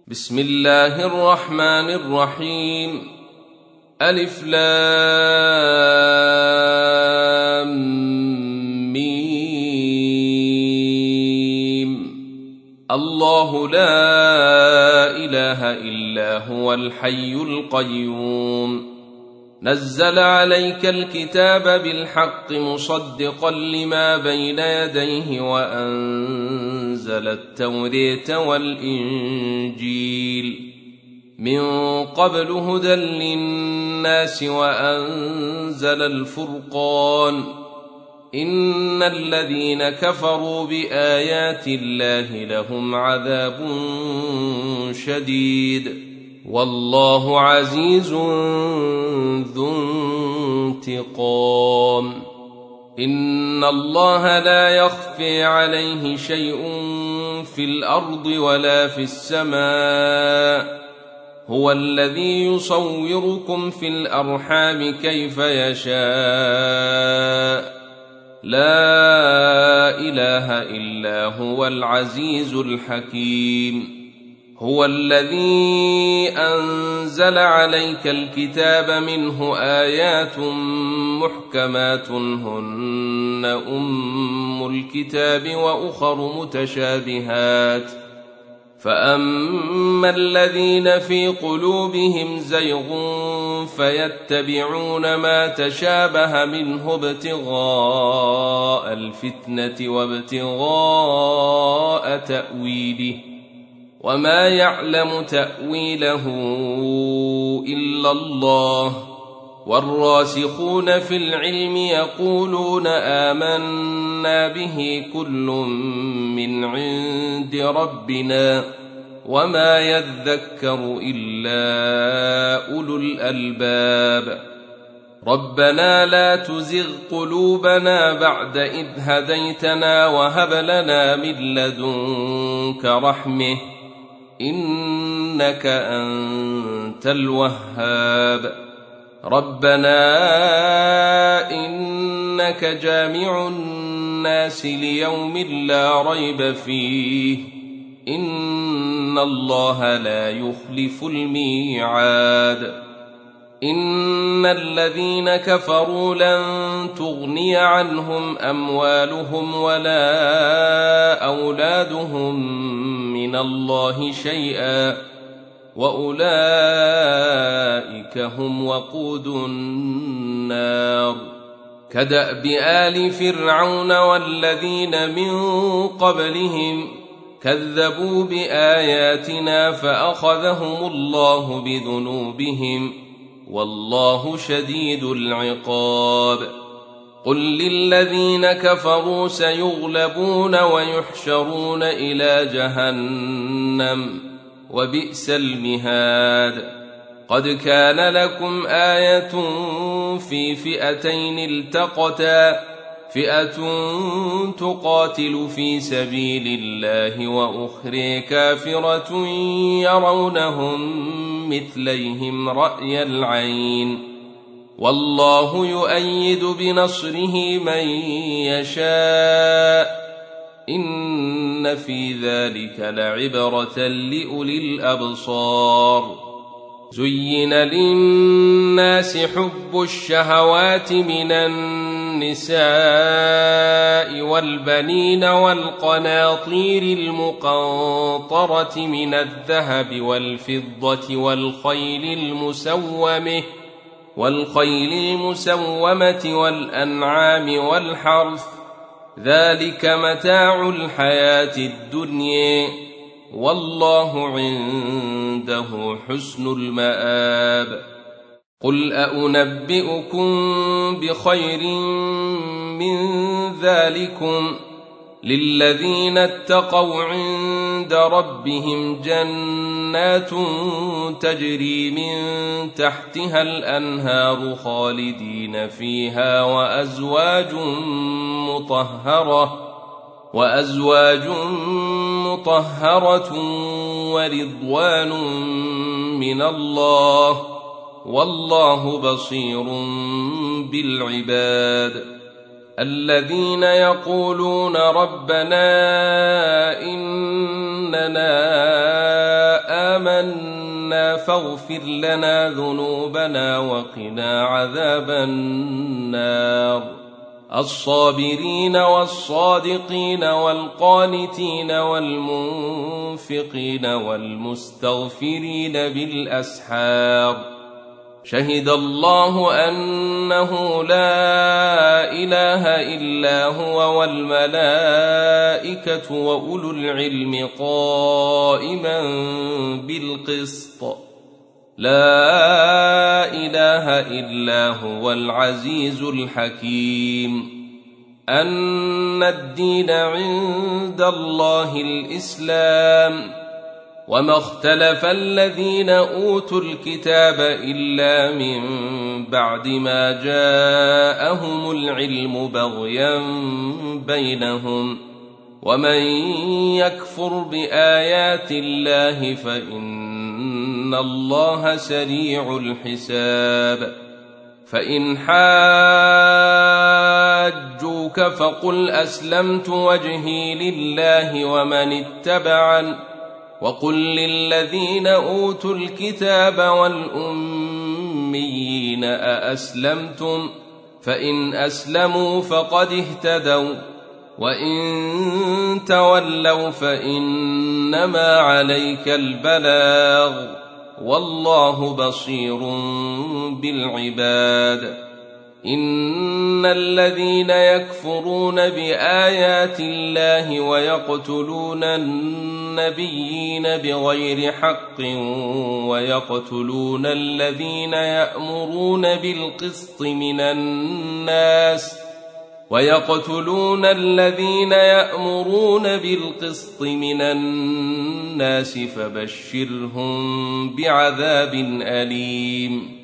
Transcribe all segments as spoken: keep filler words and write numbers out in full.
بسم الله الرحمن الرحيم. ألف لام ميم. الله لا إله إلا هو الحي القيوم. نزل عليك الكتاب بالحق مصدقا لما بين يديه وأنزل التوراة والإنجيل من قبل هدى للناس وأنزل الفرقان. إن الذين كفروا بآيات الله لهم عذاب شديد والله عزيز ذو انتقام. إن الله لا يخفي عليه شيء في الأرض ولا في السماء. هو الذي يصوركم في الأرحام كيف يشاء. لا إله إلا هو العزيز الحكيم. هو الذي أنزل عليك الكتاب منه آيات محكمات هن أم الكتاب وأخر متشابهات فأما الذين في قلوبهم زيغ فيتبعون ما تشابه منه ابتغاء الفتنة وابتغاء تأويله وما يعلم تأويله إلا الله. والراسخون في العلم يقولون آمنا به كل من عند ربنا وما يذكر إلا أولو الألباب. ربنا لا تزغ قلوبنا بعد إذ هديتنا وهب لنا من لدنك رحمة إنك أنت الوهاب. ربنا إنك جامع الناس ليوم لا ريب فيه إن الله لا يخلف الميعاد. إن الذين كفروا لن تغني عنهم أموالهم ولا أولادهم من الله شيئا وأولئك هم وقود النار. كدأب آل فرعون والذين من قبلهم كذبوا بآياتنا فأخذهم الله بذنوبهم والله شديد العقاب. قل للذين كفروا سيغلبون ويحشرون إلى جهنم وبئس المهاد. قد كان لكم آية في فئتين التقتا فئة تقاتل في سبيل الله وأخرى كافرة يرونهم مثليهم رأي العين والله يؤيد بنصره من يشاء إن في ذلك لعبرة لأولي الأبصار. زين للناس حب الشهوات من النساء والبنين والقناطير المقنطرة من الذهب والفضة والخيل المسومة والخيل المسومة والأنعام والحرث ذلك متاع الحياة الدنيا والله عنده حسن المآب. قل أنبئكم بخير من ذلكم للذين اتقوا عند ربهم جنات تجري من تحتها الأنهار خالدين فيها وأزواج مطهرة وأزواج مطهرة ورضوان من الله والله بصير بالعباد. الذين يقولون ربنا إننا آمنا فاغفر لنا ذنوبنا وقنا عذاب النار الصابرين والصادقين والقانتين والمنفقين والمستغفرين بالأسحار شهد الله أنه لا إله إلا هو والملائكة وأولو العلم قائما بالقسط لا إله إلا هو العزيز الحكيم أن الدين عند الله الإسلام وما اختلف الذين أوتوا الكتاب إلا من بعد ما جاءهم العلم بغيا بينهم ومن يكفر بآيات الله فإن الله سريع الحساب فإن حاجوك فقل أسلمت وجهي لله ومن اتبعن وقل للذين أوتوا الكتاب والأميين أأسلمتم فإن أسلموا فقد اهتدوا وإن تولوا فإنما عليك البلاغ والله بصير بالعباد إن الذين يكفرون بآيات الله ويقتلون النبيين بغير حق ويقتلون الذين يأمرون بالقسط من الناس ويقتلون الذين يأمرون بالقسط من الناس فبشرهم بعذاب أليم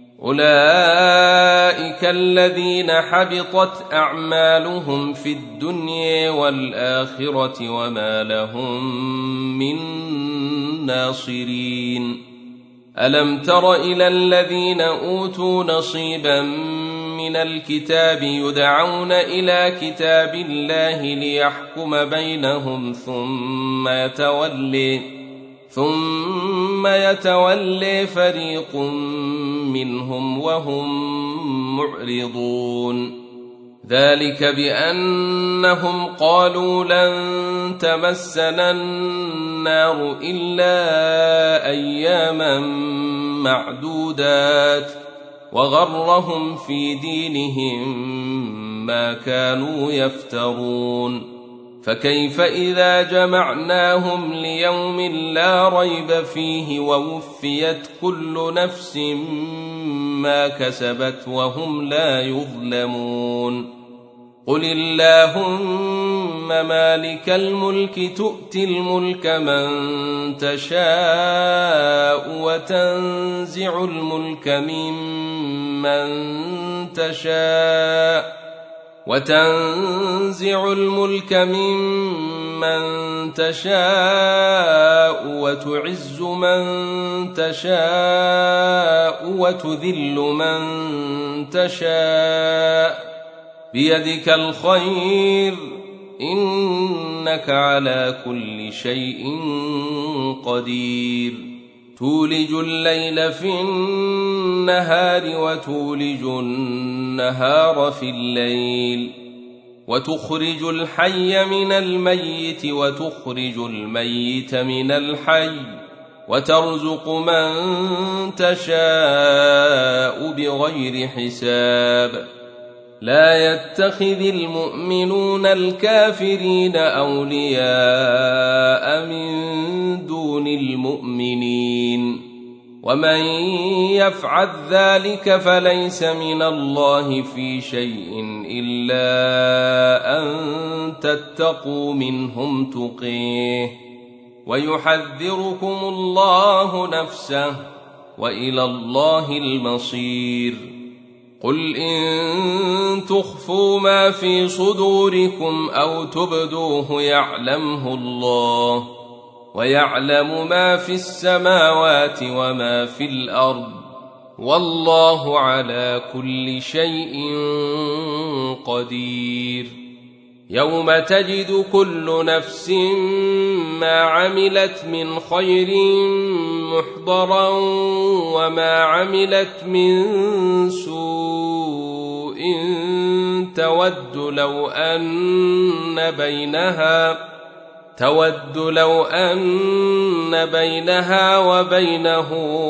أولئك الذين حبطت أعمالهم في الدنيا والآخرة وما لهم من ناصرين ألم تر إلى الذين أوتوا نصيبا من الكتاب يدعون إلى كتاب الله ليحكم بينهم ثم يتولي ثم يتولي فريق منهم وهم معرضون ذلك بأنهم قالوا لن تمسنا النار إلا أياما معدودات وغرهم في دينهم ما كانوا يفترون فكيف إذا جمعناهم ليوم لا ريب فيه ووفيت كل نفس ما كسبت وهم لا يظلمون قل اللهم مالك الملك تؤتي الملك من تشاء وتنزع الملك ممن تشاء وتنزع الملك ممن تشاء وتعز من تشاء وتذل من تشاء بيدك الخير إنك على كل شيء قدير تولج الليل في النهار وتولج النهار في الليل وتخرج الحي من الميت وتخرج الميت من الحي وترزق من تشاء بغير حساب لا يتخذ المؤمنون الكافرين أولياء من دون المؤمنين ومن يفعل ذلك فليس من الله في شيء إلا أن تتقوا منهم تقيه ويحذركم الله نفسه وإلى الله المصير قل إن تخفوا ما في صدوركم أو تبدوه يعلمه الله ويعلم ما في السماوات وما في الأرض والله على كل شيء قدير يوم تجد كل نفس ما عملت من خير محضرا وما عملت من سوء تود لو أن بينها تود لو أن بينها وبينه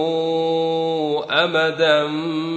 أمدا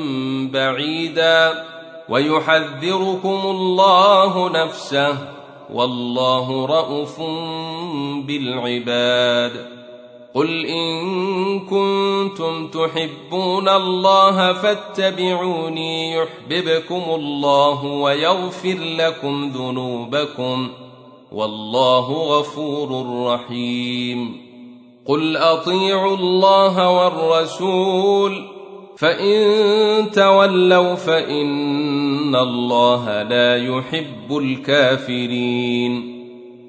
بعيدا ويحذركم الله نفسه والله رءوف بالعباد. قل إن كنتم تحبون الله فاتبعوني يحببكم الله ويغفر لكم ذنوبكم والله غفور رحيم. قل أطيعوا الله والرسول فإن تولوا فإن الله لا يحب الكافرين.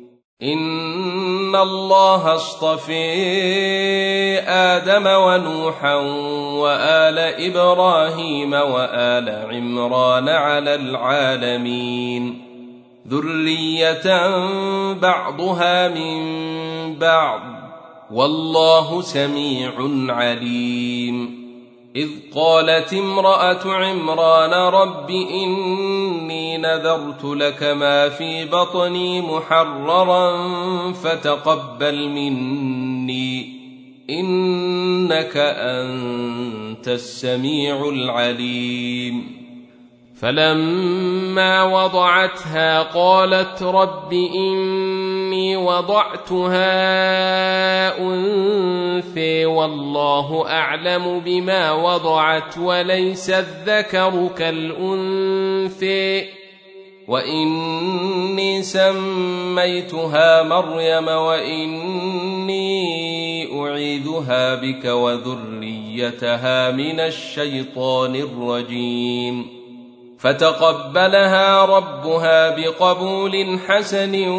إن الله اصطفى آدم ونوحا وآل إبراهيم وآل عمران على العالمين ذرية بعضها من بعض والله سميع عليم. إذ قالت امرأة عمران رب إني نذرت لك ما في بطني محررا فتقبل مني إنك أنت السميع العليم. فلما وضعتها قالت رب إني وضعتها أنثى والله أعلم بما وضعت وليس الذكر كالأنثى وإني سميتها مريم وإني أعيذها بك وذريتها من الشيطان الرجيم. فتقبلها ربها بقبول حسن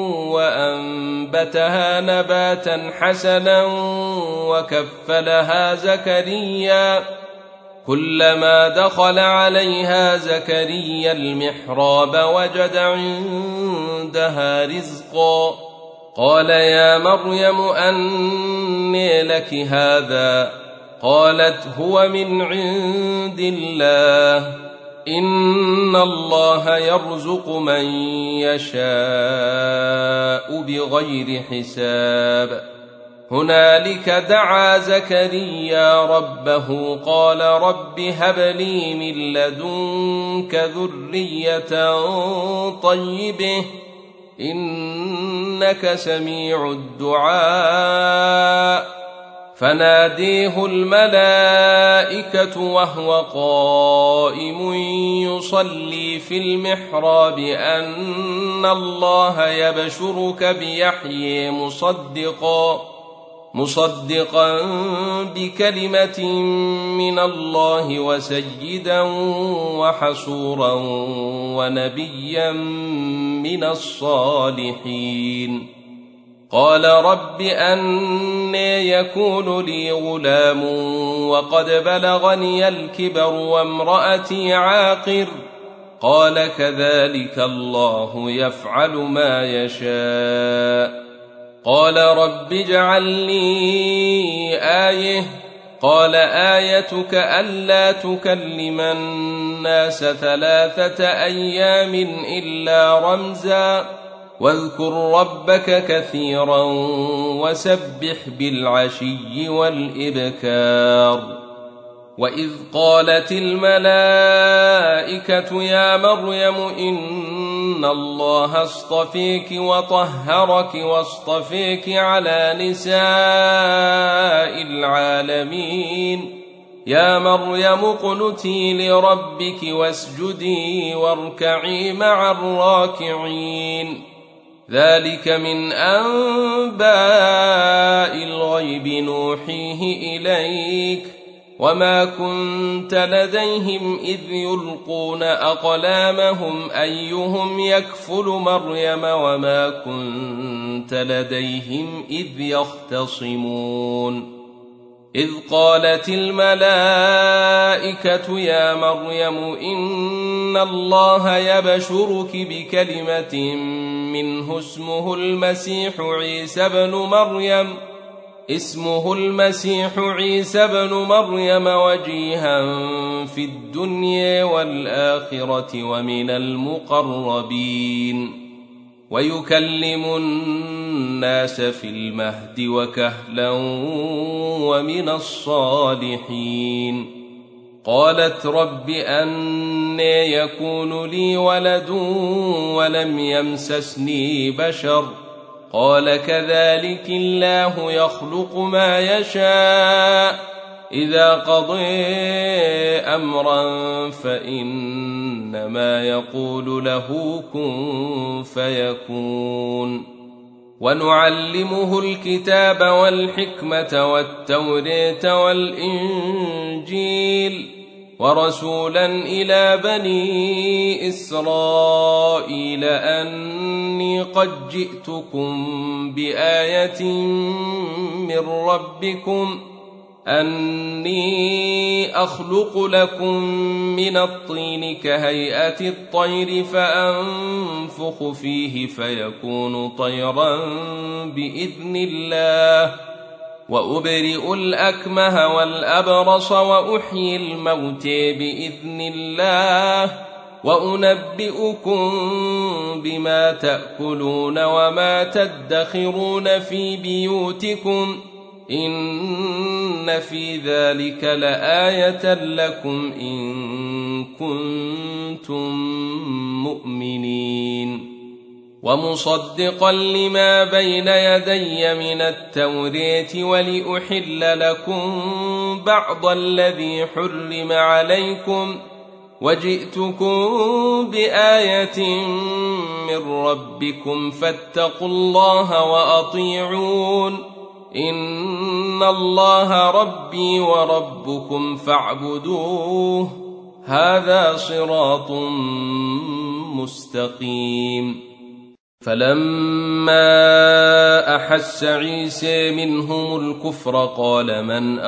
وأنبتها نباتا حسنا وكفلها زكريا كلما دخل عليها زكريا المحراب وجد عندها رزقا قال يا مريم أنى لك هذا قالت هو من عند الله إن الله يرزق من يشاء بغير حساب. هنالك دعا زكريا ربه قال رب هب لي من لدنك ذرية طيبة إنك سميع الدعاء. فناديه الملائكة وهو قائم يصلي في المحراب أن الله يبشرك بيحيى مصدقا مصدقا بكلمة من الله وسيدا وحصورا ونبيا من الصالحين. قال رب أنى يكون لي غلام وقد بلغني الكبر وامرأتي عاقر قال كذلك الله يفعل ما يشاء. قال رب اجعل لي آية قال آيتك ألا تكلم الناس ثلاثة أيام إلا رمزا واذكر ربك كثيرا وسبح بالعشي والإبكار. وإذ قالت الملائكة يا مريم إن الله اصطفيك وطهرك واصطفيك على نساء العالمين يا مريم اقنتي لربك واسجدي واركعي مع الراكعين. ذلك من أنباء الغيب نوحيه إليك وما كنت لديهم إذ يلقون أقلامهم أيهم يكفل مريم وما كنت لديهم إذ يختصمون. إذ قالت الملائكة يا مريم إن الله يبشرك بكلمة منه اسمه المسيح عيسى بن مريم اسمه المسيح عيسى بن مريم وجيها في الدنيا والآخرة ومن المقربين ويكلم الناس في المهد وكهلا ومن الصالحين. قالت رب أنى يكون لي ولد ولم يمسسني بشر قال كذلك الله يخلق ما يشاء إذا قضى أمرا فإنما يقول له كن فيكون. ونعلمه الكتاب والحكمة والتوراة والإنجيل ورسولا إلى بني إسرائيل أني قد جئتكم بآية من ربكم أني أخلق لكم من الطين كهيئة الطير فأنفخ فيه فيكون طيرا بإذن الله وأبرئ الأكمه والأبرص وأحيي الموت بإذن الله وأنبئكم بما تأكلون وما تدخرون في بيوتكم إن في ذلك لآية لكم إن كنتم مؤمنين. ومصدقا لما بين يدي من التوراة ولأحل لكم بعض الذي حرم عليكم وجئتكم بآية من ربكم فاتقوا الله وأطيعون إن الله ربي وربكم فاعبدوه هذا صراط مستقيم. فلما أحس عيسى منهم الكفر قال من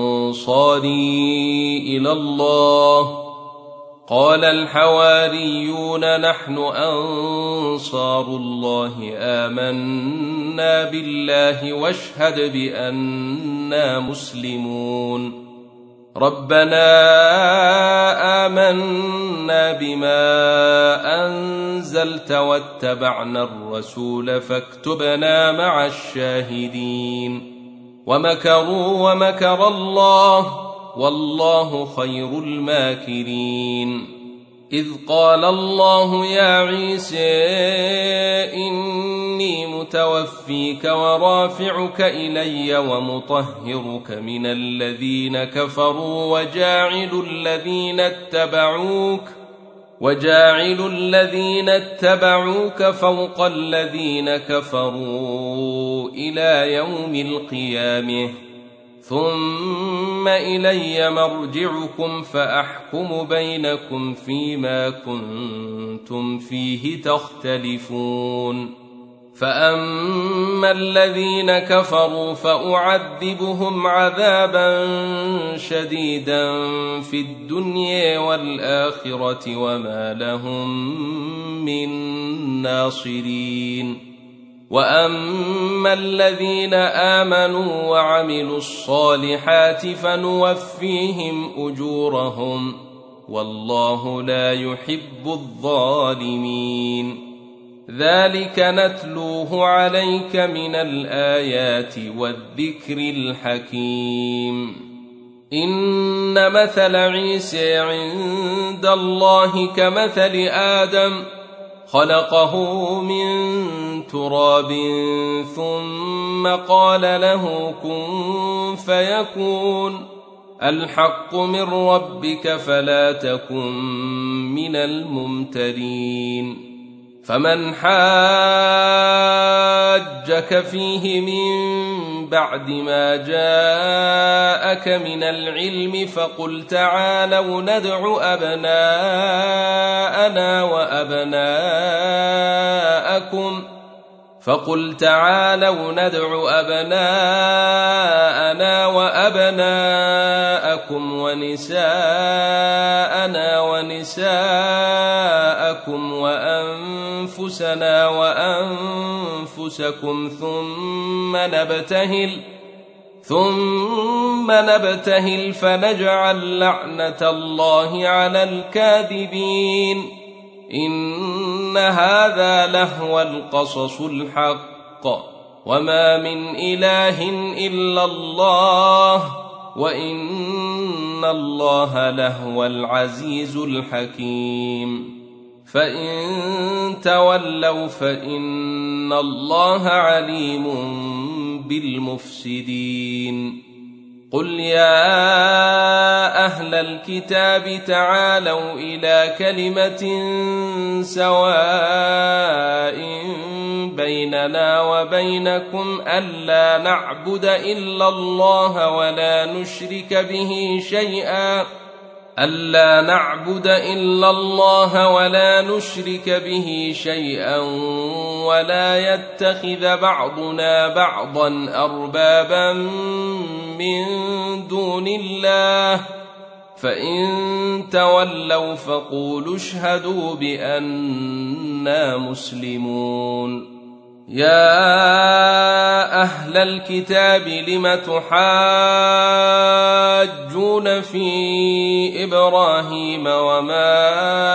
أنصاري إلى الله قال الحواريون نحن أنصار الله آمنا بالله واشهد بأننا مسلمون. ربنا آمنا بما أنزلت واتبعنا الرسول فاكتبنا مع الشاهدين. ومكروا ومكر الله والله خير الماكرين. إذ قال الله يا عيسى إني متوفيك ورافعك إلي ومطهرك من الذين كفروا وجاعل الذين اتبعوك وجاعل الذين اتبعوك فوق الذين كفروا إلى يوم القيامة ثم إلي مرجعكم فأحكم بينكم فيما كنتم فيه تختلفون. فأما الذين كفروا فأعذبهم عذابا شديدا في الدنيا والآخرة وما لهم من ناصرين. وأما الذين آمنوا وعملوا الصالحات فنوفيهم أجورهم والله لا يحب الظالمين. ذلك نتلوه عليك من الآيات والذكر الحكيم. إن مثل عيسى عند الله كمثل آدم خلقه من تراب ثم قال له كن فيكون. الحق من ربك فلا تكن من الممترين. فمن حاجك فيه من بعد ما جاءك من العلم فقل تعالوا ندع أبناءنا وأبناءكم فقل تعالوا ندع أبناءنا وأبناءكم ونساءنا ونساءكم وأنفسنا وأنفسكم ثم نبتهل ثم نبتهل فنجعل لعنة الله على الكاذبين إن هذا لهو القصص الحق وما من إله إلا الله وإن الله لهو العزيز الحكيم فإن تولوا فإن الله عليم بالمفسدين قل يا أهل الكتاب تعالوا إلى كلمة سواء بيننا وبينكم ألا نعبد إلا الله ولا نشرك به شيئا ألا نعبد إلا الله ولا نشرك به شيئا ولا يتخذ بعضنا بعضا أربابا من دون الله فإن تولوا فقولوا اشهدوا بأننا مسلمون يا أهل الكتاب لم تحاجون في إبراهيم وما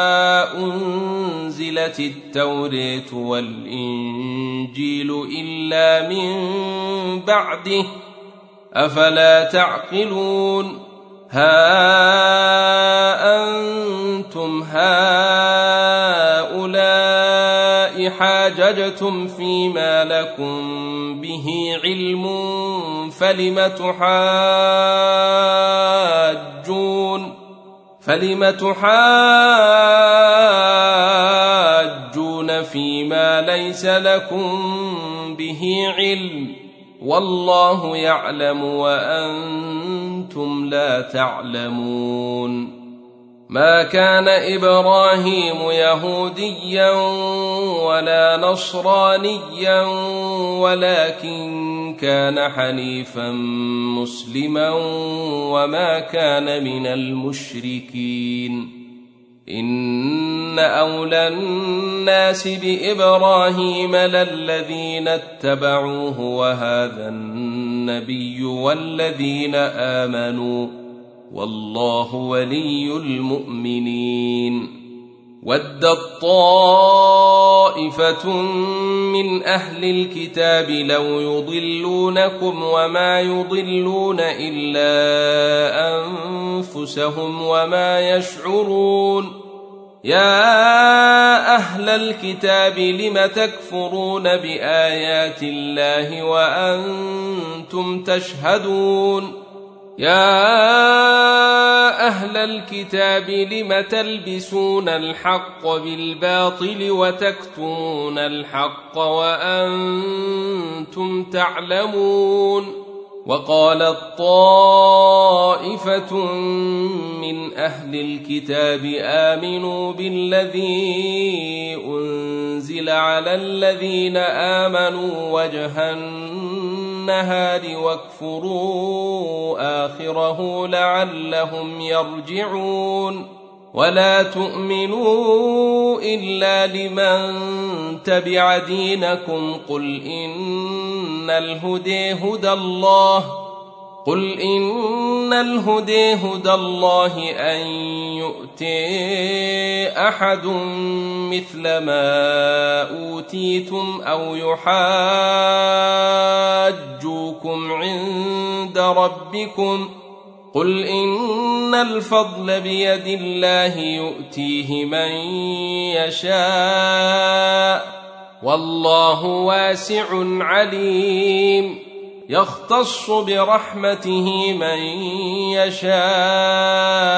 أنزلت التوراة والإنجيل إلا من بعده أفلا تعقلون ها أنتم هؤلاء حاججتم فيما لكم به علم فلم تحاجون فلم تحاجون فيما ليس لكم به علم والله يعلم وأنتم لا تعلمون ما كان إبراهيم يهوديا ولا نصرانيا ولكن كان حنيفا مسلما وما كان من المشركين إن أولى الناس بإبراهيم للذين اتبعوه وهذا النبي والذين آمنوا والله ولي المؤمنين ودت طائفة من أهل الكتاب لو يضلونكم وما يضلون إلا أنفسهم وما يشعرون يا أهل الكتاب لم تكفرون بآيات الله وأنتم تشهدون يا أهل الكتاب لم تلبسون الحق بالباطل وتكتمون الحق وأنتم تعلمون وقالت طائفة من أهل الكتاب آمنوا بالذي أنزل على الذين آمنوا وجه النهار واكفروا آخره لعلهم يرجعون ولا تؤمنوا إلا لمن تبع دينكم قل إن الهدى هدى الله قل إن الهدى هدى الله أن يؤتي أحد مثل ما أوتيتم أو يحاجوكم عند ربكم قل إن الفضل بيد الله يؤتيه من يشاء والله واسع عليم يختص برحمته من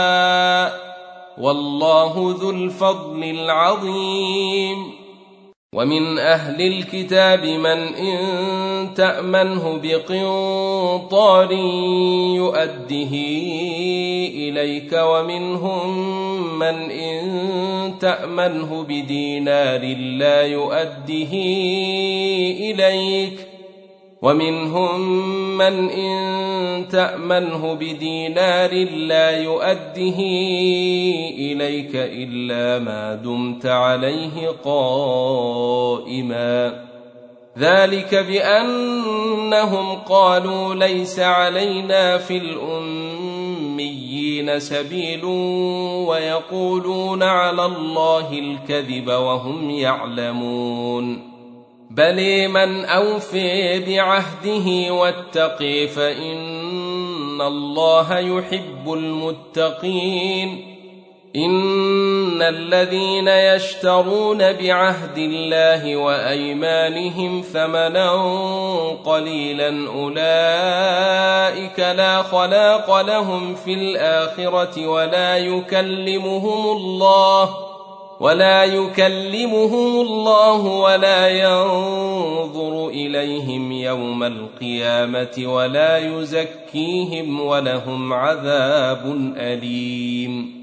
يشاء والله ذو الفضل العظيم ومن أهل الكتاب من إن تأمنه بقنطار يؤده إليك ومنهم من إن تأمنه بدينار لا يؤده إليك ومنهم من إن تأمنه بدينار لا يؤده إليك إلا ما دمت عليه قائما ذلك بأنهم قالوا ليس علينا في الأميين سبيل ويقولون على الله الكذب وهم يعلمون بل من أوفي بعهده واتقي فإن الله يحب المتقين إن الذين يشترون بعهد الله وأيمانهم ثمنا قليلا أولئك لا خلاق لهم في الآخرة ولا يكلمهم الله ولا يكلمهم الله ولا ينظر إليهم يوم القيامة ولا يزكيهم ولهم عذاب أليم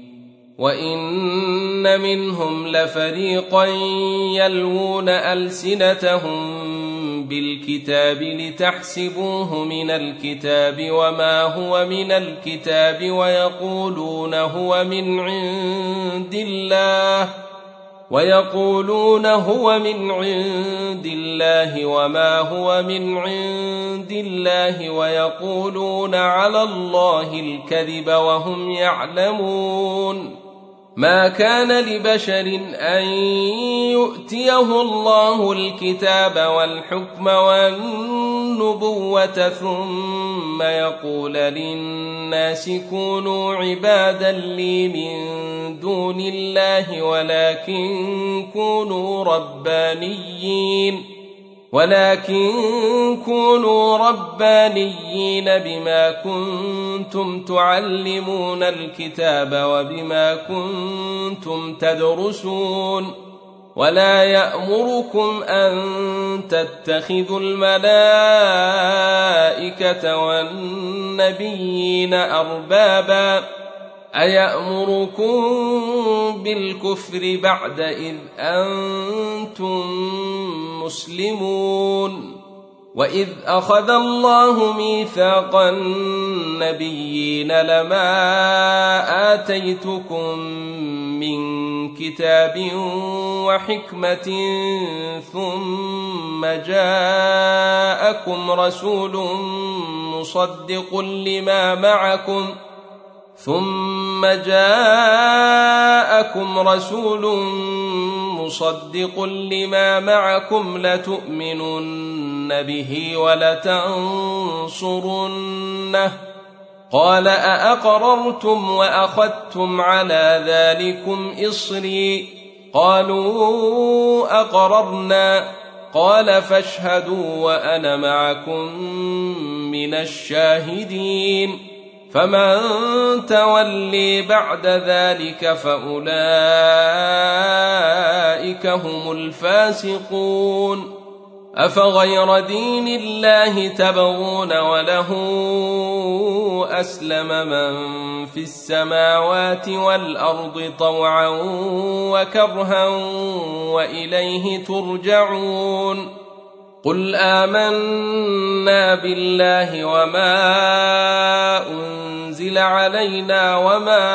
وإن منهم لفريقا يلوون ألسنتهم بالكتاب لتحسبوه من الكتاب وما هو من الكتاب ويقولون هو من عند الله ويقولون هو من عند الله وما هو من عند الله ويقولون على الله الكذب وهم يعلمون ما كان لبشر أن يؤتيه الله الكتاب والحكم والنبوة ثم يقول للناس كونوا عبادا لي من دون الله ولكن كونوا ربانيين ولكن كونوا ربانيين بما كنتم تعلمون الكتاب وبما كنتم تدرسون ولا يأمركم أن تتخذوا الملائكة والنبيين أربابا أيأمركم بالكفر بعد إذ أنتم مسلمون وإذ أخذ الله ميثاق النبيين لما آتيتكم من كتاب وحكمة ثم جاءكم رسول مصدق لما معكم ثم جاءكم رسول مصدق لما معكم لتؤمنن به ولتنصرنه قال أأقررتم وأخذتم على ذلكم إصري قالوا أقررنا قال فاشهدوا وأنا معكم من الشاهدين فمن تولي بعد ذلك فأولئك هم الفاسقون أفغير دين الله تبغون وله أسلم من في السماوات والأرض طوعا وكرها وإليه ترجعون قل آمنا بالله وما أنزل علينا وما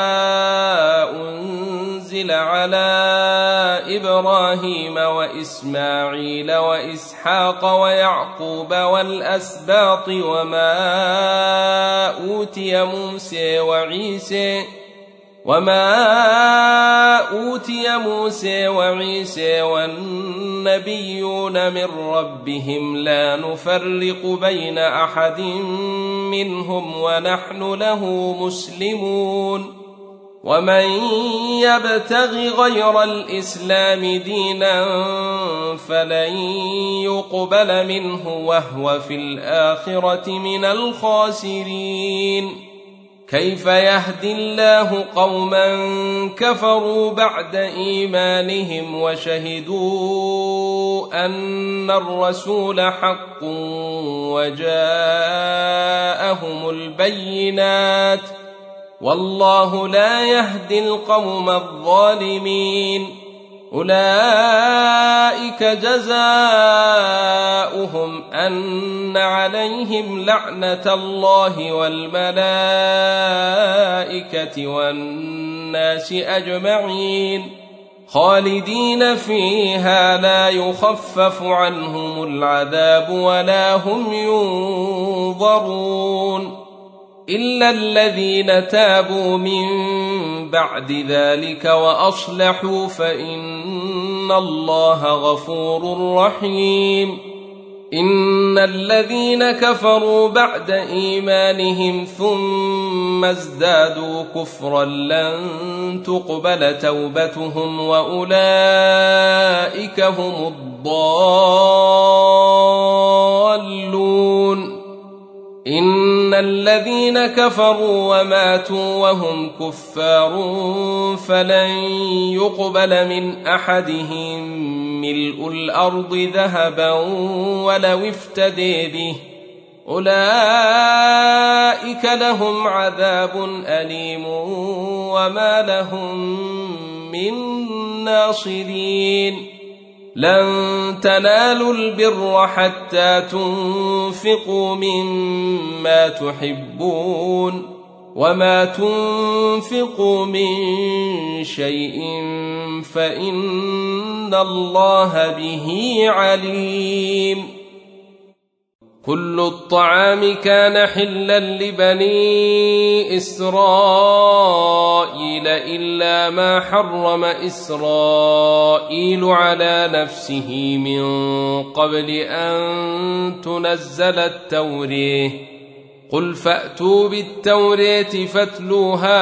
أنزل على إبراهيم وإسماعيل وإسحاق ويعقوب والأسباط وما أوتي موسى وعيسى وما أوتي موسى وعيسى والنبيون من ربهم لا نفرق بين أحد منهم ونحن له مسلمون ومن يبتغ غير الإسلام دينا فلن يقبل منه وهو في الآخرة من الخاسرين كيف يهدي الله قوما كفروا بعد إيمانهم وشهدوا أن الرسول حق وجاءهم البينات والله لا يهدي القوم الظالمين. أولئك جزاؤهم أن عليهم لعنة الله والملائكة والناس أجمعين خالدين فيها لا يخفف عنهم العذاب ولا هم ينظرون إلا الذين تابوا من بعد ذلك وأصلحوا فإن الله غفور رحيم. إن الذين كفروا بعد إيمانهم ثم ازدادوا كفرا لن تقبل توبتهم وأولئك هم الضالون. إن الذين كفروا وماتوا وهم كفار فلن يقبل من أحدهم ملء الأرض ذهبا ولو افتدي به أولئك لهم عذاب أليم وما لهم من ناصرين. لن تنالوا البر حتى تنفقوا مما تحبون وما تنفقوا من شيء فإن الله به عليم. كل الطعام كان حلا لبني إسرائيل إلا ما حرم إسرائيل على نفسه من قبل أن تنزل التوراة. قل فأتوا بالتوراة فاتلوها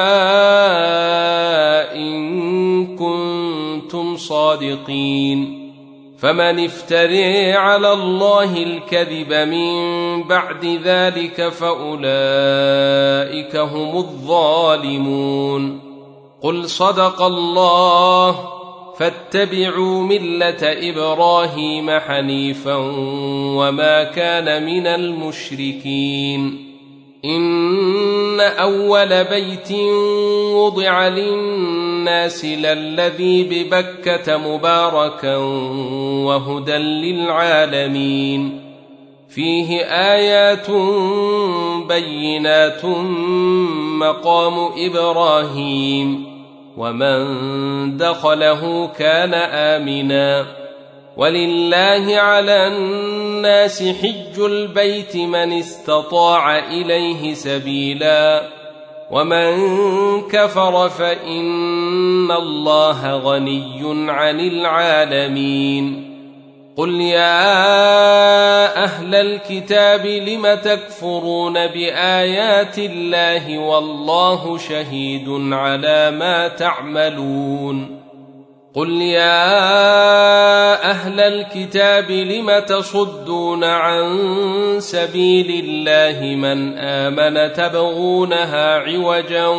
إن كنتم صادقين. فمن افتري على الله الكذب من بعد ذلك فأولئك هم الظالمون. قل صدق الله فاتبعوا ملة إبراهيم حنيفا وما كان من المشركين. إن أول بيت وضع للناس للذي ببكة مباركا وهدى للعالمين فيه آيات بينات مقام إبراهيم ومن دخله كان آمنا ولله على الناس حج البيت من استطاع إليه سبيلا ومن كفر فإن الله غني عن العالمين. قل يا أهل الكتاب لم تكفرون بآيات الله والله شهيد على ما تعملون. قل يا أهل الكتاب لم تصدون عن سبيل الله من آمن تبغونها عوجا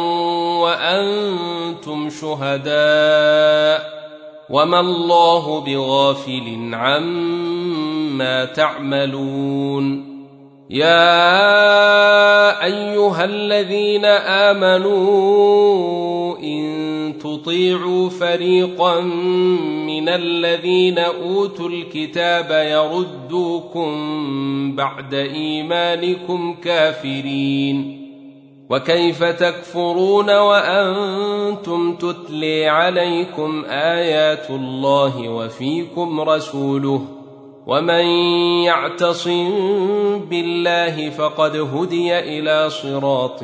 وأنتم شهداء وما الله بغافل عما تعملون. يا أيها الذين آمنوا إن تطيعوا فريقا من الذين أوتوا الكتاب يردوكم بعد إيمانكم كافرين وكيف تكفرون وأنتم تتلي عليكم آيات الله وفيكم رسوله ومن يعتصم بالله فقد هدي إلى صراط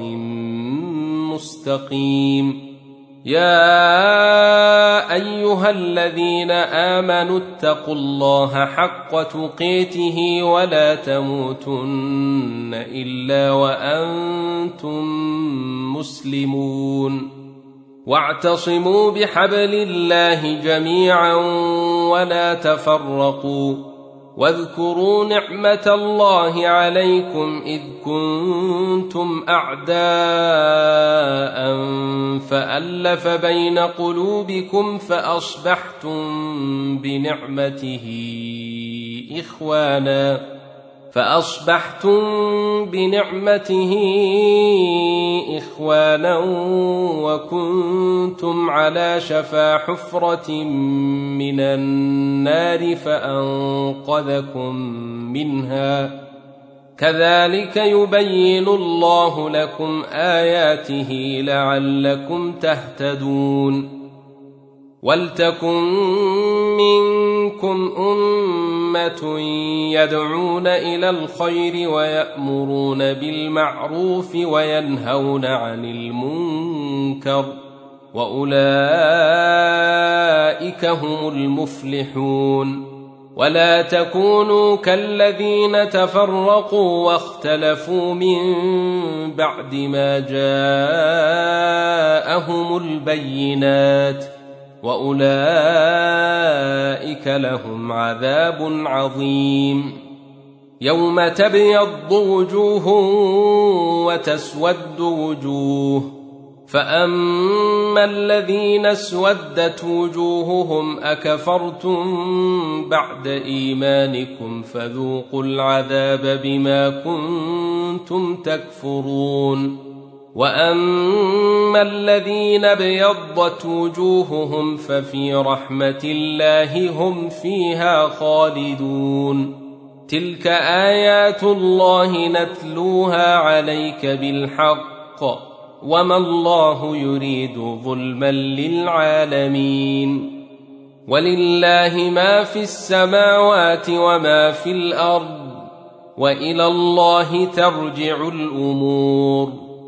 مستقيم. يا أيها الذين آمنوا اتقوا الله حق تقاته ولا تموتن إلا وأنتم مسلمون. واعتصموا بحبل الله جميعا ولا تفرقوا واذكروا نعمة الله عليكم إذ كنتم أعداء فألف بين قلوبكم فأصبحتم بنعمته إخوانا فأصبحتم بنعمته إخوانا وكنتم على شفا حفرة من النار فأنقذكم منها كذلك يبين الله لكم آياته لعلكم تهتدون ولتكن منكم أمة يدعون إلى الخير ويأمرون بالمعروف وينهون عن المنكر وأولئك هم المفلحون ولا تكونوا كالذين تفرقوا واختلفوا من بعد ما جاءهم البينات وأولئك لهم عذاب عظيم يوم تبيض وجوه وتسود وجوه فأما الذين اسودت وجوههم أكفرتم بعد إيمانكم فذوقوا العذاب بما كنتم تكفرون وأما الذين ابيضت وجوههم ففي رحمة الله هم فيها خالدون تلك آيات الله نتلوها عليك بالحق وما الله يريد ظلما للعالمين ولله ما في السماوات وما في الأرض وإلى الله ترجع الأمور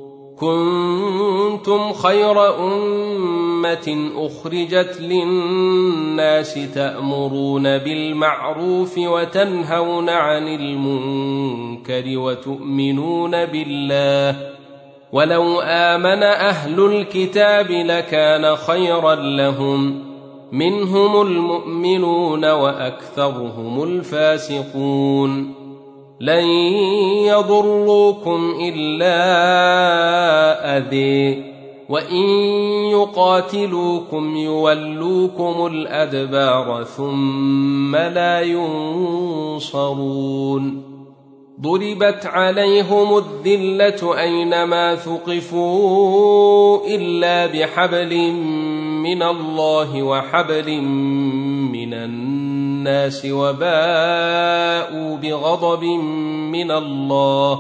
كنتم خير أمة أخرجت للناس تأمرون بالمعروف وتنهون عن المنكر وتؤمنون بالله ولو آمن أهل الكتاب لكان خيرا لهم منهم المؤمنون وأكثرهم الفاسقون لن يضروكم إلا أذى وإن يقاتلوكم يولوكم الأدبار ثم لا ينصرون ضربت عليهم الذلة أينما ثقفوا إلا بحبل من الله وحبل من الناس وباءوا بغضب من الله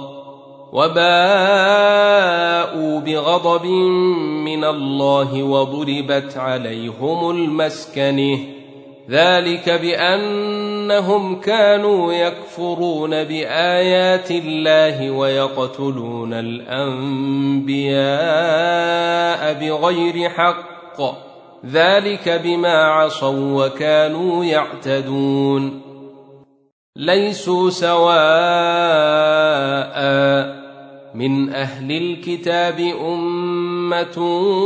وباءوا بغضب من الله وضربت عليهم المسكنة ذلك بأنهم كانوا يكفرون بآيات الله ويقتلون الأنبياء بغير حق ذلك بما عصوا وكانوا يعتدون ليسوا سواء من أهل الكتاب أمة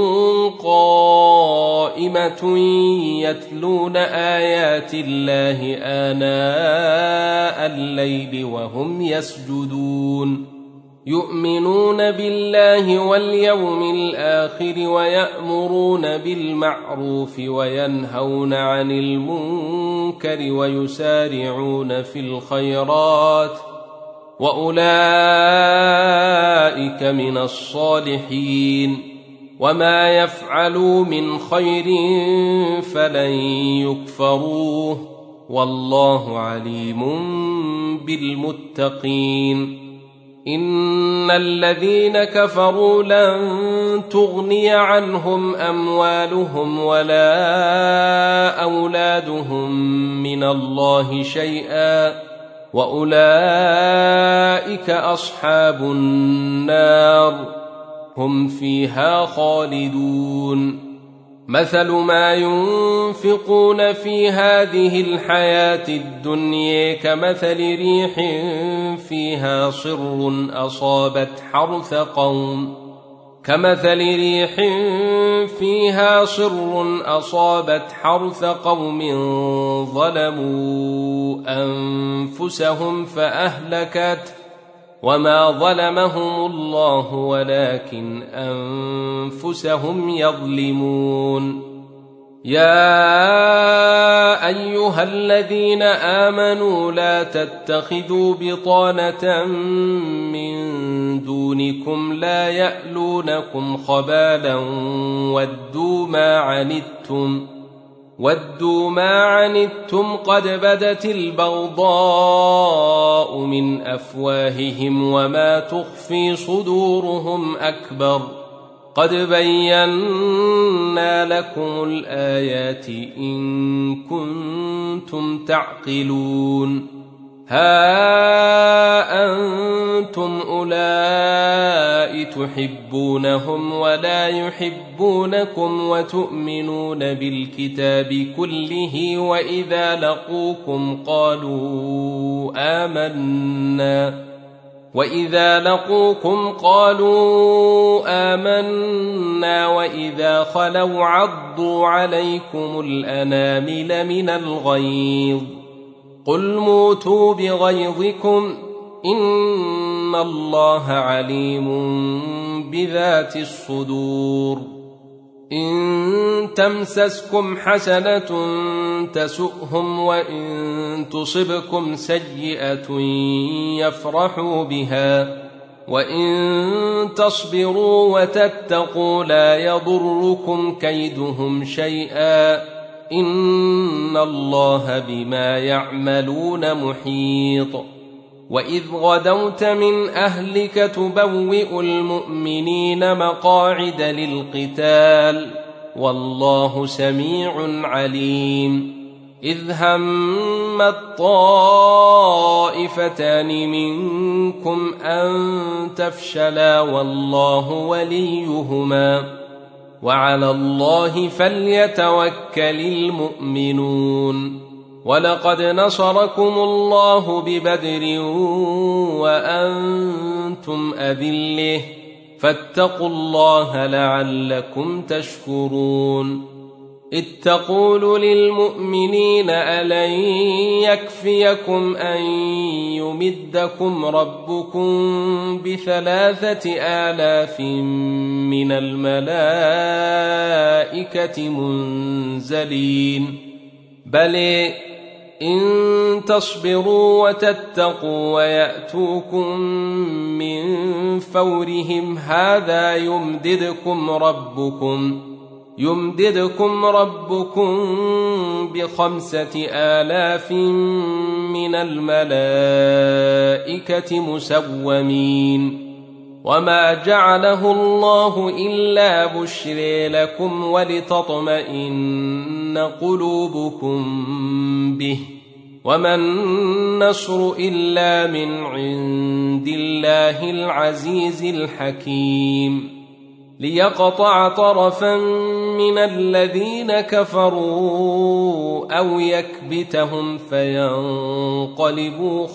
قائمة يتلون آيات الله آناء الليل وهم يسجدون يؤمنون بالله واليوم الآخر ويأمرون بالمعروف وينهون عن المنكر ويسارعون في الخيرات وأولئك من الصالحين وما يفعلوا من خير فلن يكفروه والله عليم بالمتقين إن الذين كفروا لن تغني عنهم أموالهم ولا أولادهم من الله شيئا وأولئك أصحاب النار هم فيها خالدون مثل ما ينفقون في هذه الحياة الدنيا كمثل ريح فيها صر أصابت حرث قوم كمثل ريح فيها صر أصابت حرث قوم ظلموا أنفسهم فأهلكت وما ظلمهم الله ولكن أنفسهم يظلمون. يا أيها الذين آمنوا لا تتخذوا بطانة من دونكم لا يألونكم خبالا ودوا ما عنتم ودوا ما عنتم قد بدت البغضاء من أفواههم وما تخفي صدورهم أكبر قد بينا لكم الآيات إن كنتم تعقلون. ها أنتم أولئك تحبونهم ولا يحبونكم وتؤمنون بالكتاب كله وإذا لقوكم قالوا آمنا وإذا لقوكم قالوا آمنا وإذا خلوا عضوا عليكم الأنامل من الغيظ قل موتوا بغيظكم إن الله عليم بذات الصدور. إن تمسسكم حسنة تسؤهم وإن تصبكم سيئة يفرحوا بها وإن تصبروا وتتقوا لا يضركم كيدهم شيئا إن الله بما يعملون محيط. وإذ غدوت من أهلك تبوئ المؤمنين مقاعد للقتال والله سميع عليم. إذ هم الطائفتان منكم أن تفشلا والله وليهما وعلى الله فليتوكل المؤمنون. ولقد نصركم الله ببدر وأنتم أذلة فاتقوا الله لعلكم تشكرون. إذ تقول للمؤمنين ألن يكفيكم أن يمدكم ربكم بثلاثة آلاف من الملائكة منزلين بل إن تصبروا وتتقوا ويأتوكم من فورهم هذا يمددكم ربكم يمددكم ربكم بخمسة آلاف من الملائكة مسومين. وما جعله الله إلا بشرى لكم ولتطمئن قلوبكم به وما النصر إلا من عند الله العزيز الحكيم. ليقطع طرفا من الذين كفروا أو يكبتهم فينقلبوا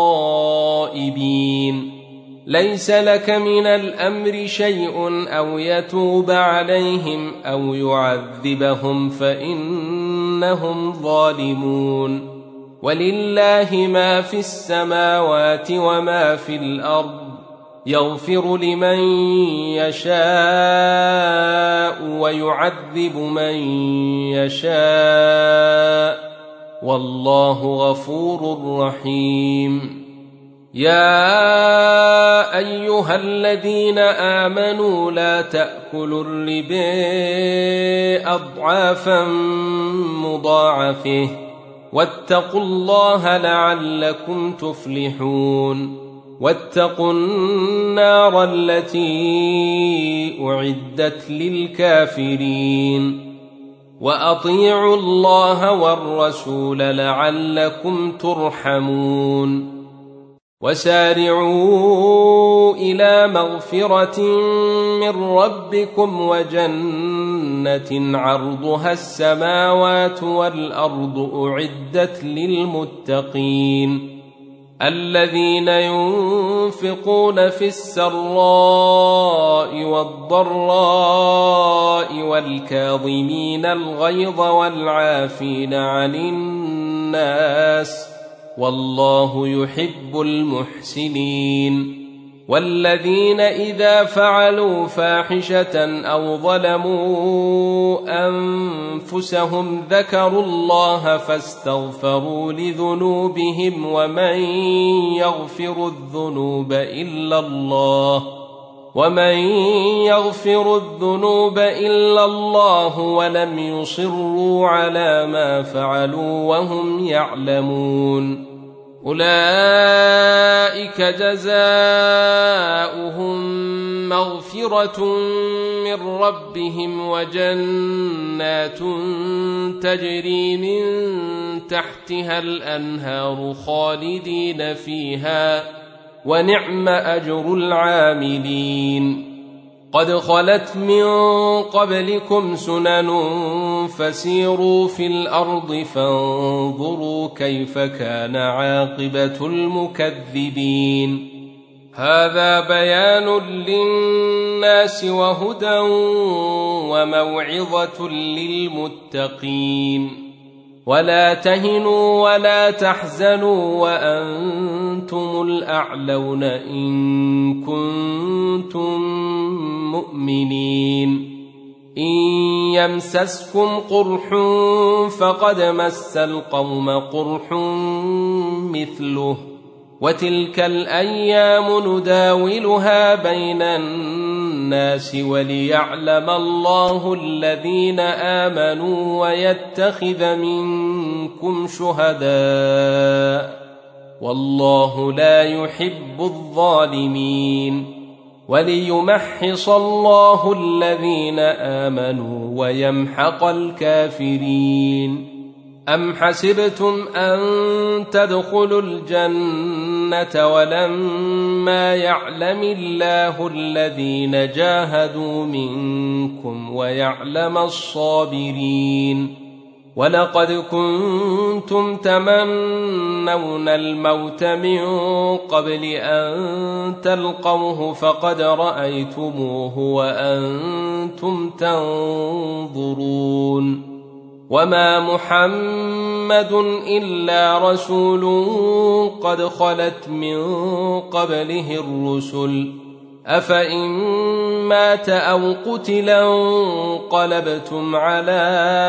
خائبين. ليس لك من الأمر شيء أو يتوب عليهم أو يعذبهم فإنهم ظالمون. ولله ما في السماوات وما في الأرض يغفر لمن يشاء ويعذب من يشاء والله غفور رحيم. يا أيها الذين آمنوا لا تأكلوا الربا أضعافا مضاعفة واتقوا الله لعلكم تفلحون. واتقوا النار التي أعدت للكافرين وأطيعوا الله والرسول لعلكم ترحمون. وسارعوا إلى مغفرة من ربكم وجنة عرضها السماوات والأرض أعدت للمتقين الذين ينفقون في السراء والضراء والكاظمين الغيظ والعافين عن الناس والله يحب المحسنين. والذين إذا فعلوا فاحشة أو ظلموا أنفسهم ذكروا الله فاستغفروا لذنوبهم ومن يغفر الذنوب إلا الله ومن يغفر الذنوب إلا الله ولم يصروا على ما فعلوا وهم يعلمون أولئك جزاؤهم مغفرة من ربهم وجنات تجري من تحتها الأنهار خالدين فيها ونعم أجر العاملين. قد خلت من قبلكم سنن فسيروا في الأرض فانظروا كيف كان عاقبة المكذبين. هذا بيان للناس وهدى وموعظة للمتقين. ولا تهنوا ولا تحزنوا وأنتم الأعلون إن كنتم مؤمنين. إن يمسسكم قرح فقد مس القوم قرح مثله وتلك الأيام نداولها بين الناس وليعلم الله الذين آمنوا ويتخذ منكم شهداء والله لا يحب الظالمين. وليمحص الله الذين آمنوا ويمحق الكافرين. أم حسبتم أن تدخلوا الجنة ولما يعلم الله الذين جاهدوا منكم ويعلم الصابرين. ولقد كنتم تمنون الموت من قبل أن تلقوه فقد رأيتموه وأنتم تنظرون. وما محمد إلا رسول قد خلت من قبله الرسل أفإن مات أو قتلا انقلبتم على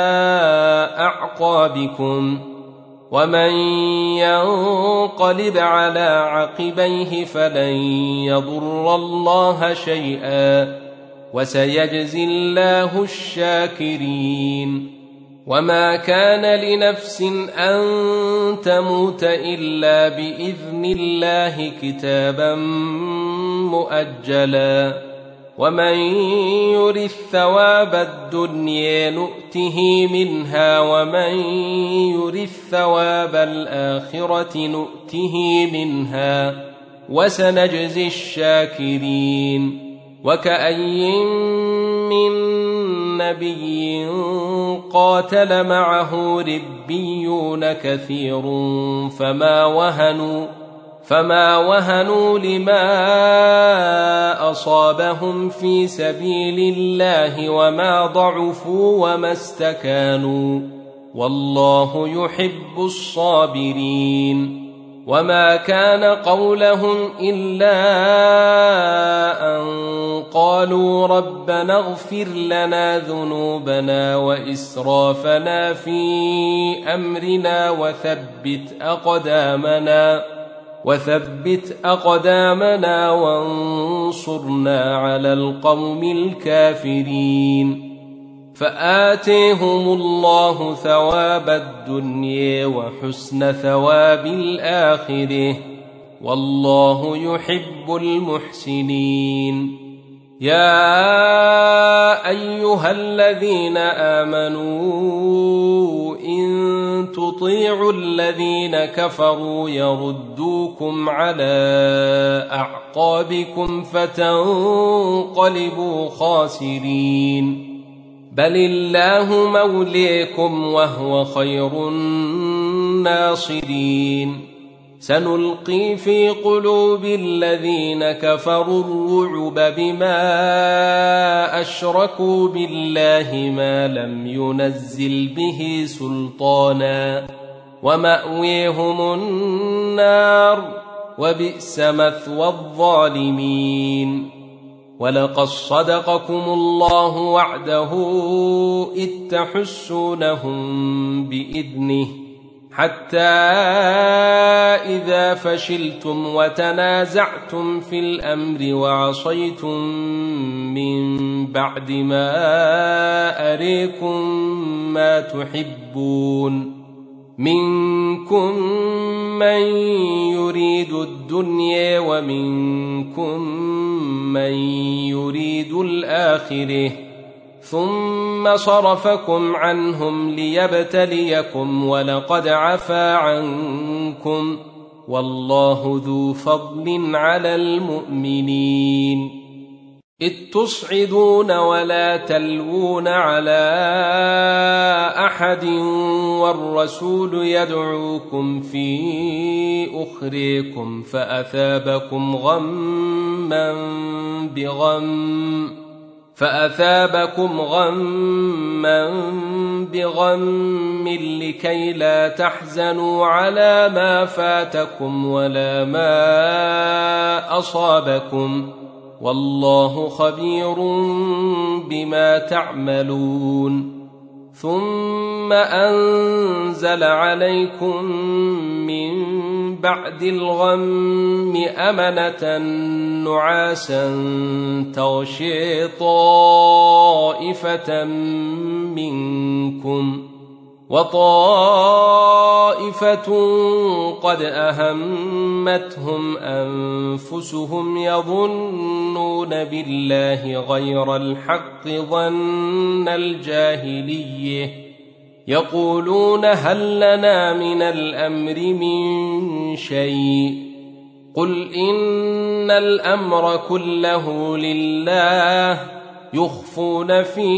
أعقابكم ومن ينقلب على عقبيه فلن يضر الله شيئا وسيجزي الله الشاكرين. وما كان لنفس أن تموت إلا بإذن الله كتابا مؤجلا ومن يرث ثواب الدنيا نؤته منها ومن يرث ثواب الآخرة نؤته منها وسنجزي الشاكرين. وكأي من نبي قاتل معه ربيون كثير فما وهنوا فما وهنوا لما أصابهم في سبيل الله وما ضعفوا وما استكانوا والله يحب الصابرين. وما كان قولهم إلا أن قالوا ربنا اغفر لنا ذنوبنا وإسرافنا في أمرنا وثبت أقدامنا وثبت أقدامنا وانصرنا على القوم الكافرين. فآتيهم الله ثواب الدنيا وحسن ثواب الآخرة والله يحب المحسنين. يا أيها الذين آمنوا إن تطيعوا الذين كفروا يردوكم على أعقابكم فتنقلبوا خاسرين. بل الله موليكم وهو خير الناصرين. سنلقي في قلوب الذين كفروا الرعب بما أشركوا بالله ما لم ينزل به سلطانا ومأويهم النار وبئس مثوى الظالمين. ولقد صدقكم الله وعده إذ تحسونهم بإذنه حتى إذا فشلتم وتنازعتم في الأمر وعصيتم من بعد ما أريكم ما تحبون منكم من يريد الدنيا ومنكم من يريد الآخرة ثم صرفكم عنهم ليبتليكم ولقد عفا عنكم والله ذو فضل على المؤمنين. إذ تصعدون ولا تلوون على أحد والرسول يدعوكم في أخريكم فأثابكم غما بغم فأثابكم غما بغم لكي لا تحزنوا على ما فاتكم ولا ما أصابكم والله خبير بما تعملون. ثم أنزل عليكم من بعد الغم أمنة نعاسا تغشي طائفة منكم وطائفة قد أهمتهم أنفسهم يظنون بالله غير الحق ظن الجاهلية يقولون هل لنا من الأمر من شيء قل إن الأمر كله لله يخفون في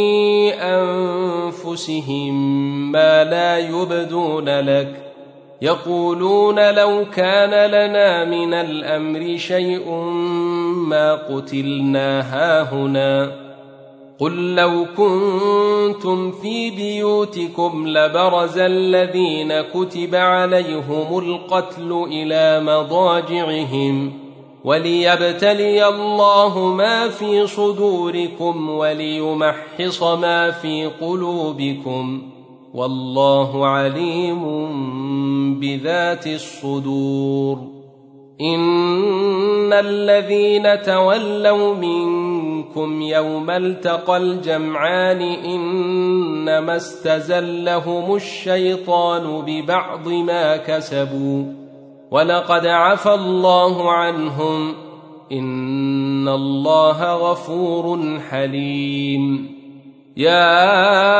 أنفسهم ما لا يبدون لك يقولون لو كان لنا من الأمر شيء ما قتلنا هاهنا قل لو كنتم في بيوتكم لبرز الذين كتب عليهم القتل إلى مضاجعهم وليبتلي الله ما في صدوركم وليمحص ما في قلوبكم والله عليم بذات الصدور. إن الذين تولوا منكم يوم التقى الجمعان إنما استزلهم الشيطان ببعض ما كسبوا ولقد عفا الله عنهم إن الله غفور حليم. يا